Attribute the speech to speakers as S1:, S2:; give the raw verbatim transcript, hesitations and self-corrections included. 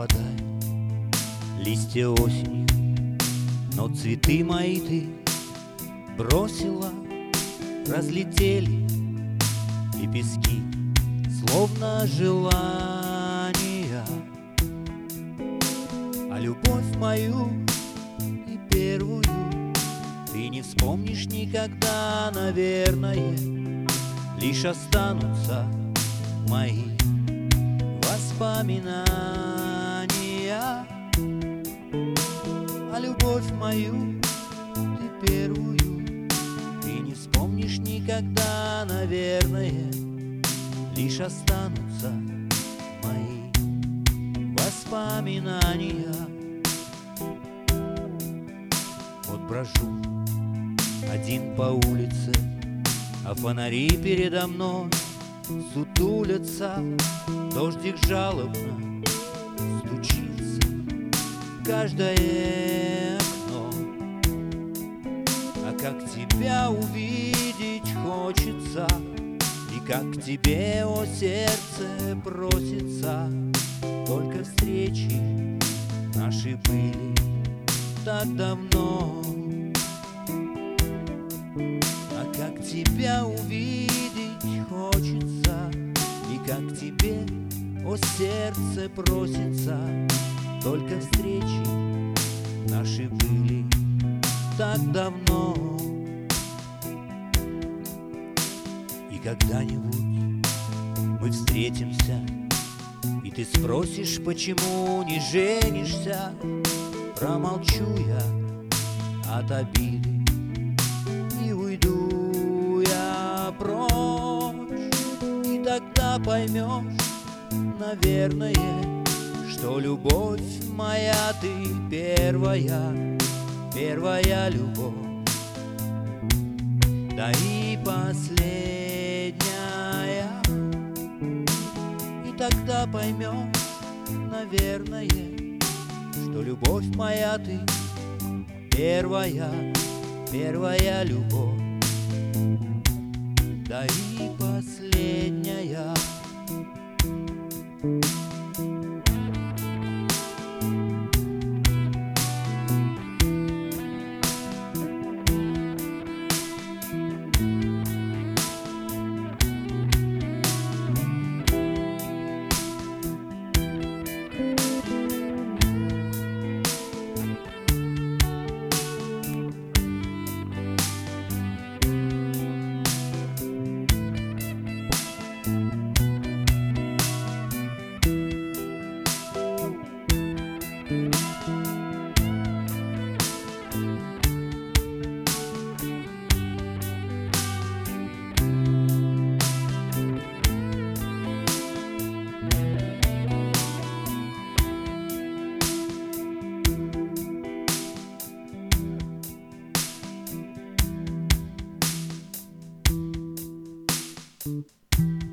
S1: опадают листья осенью, но цветы мои ты бросила, разлетели лепестки, словно желания. А любовь мою и первую ты не вспомнишь никогда, наверное. Лишь останутся мои воспоминания. А любовь мою ты первую ты не вспомнишь никогда, наверное. Лишь останутся мои воспоминания. Вот брожу один по улице, а фонари передо мной сутулятся. Дождик жалобно стучится в каждое окно. А как тебя увидеть хочется, и как к тебе, о сердце, просится. Только встречи наши были так давно. А как тебя увидеть хочется, и как к тебе, о сердце, просится. Только встречи наши были так давно. И когда-нибудь мы встретимся, и ты спросишь, почему не женишься. Промолчу я от обиды и уйду я прочь. И тогда поймешь, наверное, что любовь моя ты первая, первая любовь, да и последняя. И тогда поймешь, наверное, что любовь моя ты первая, первая любовь, да и последняя.
S2: Thank you.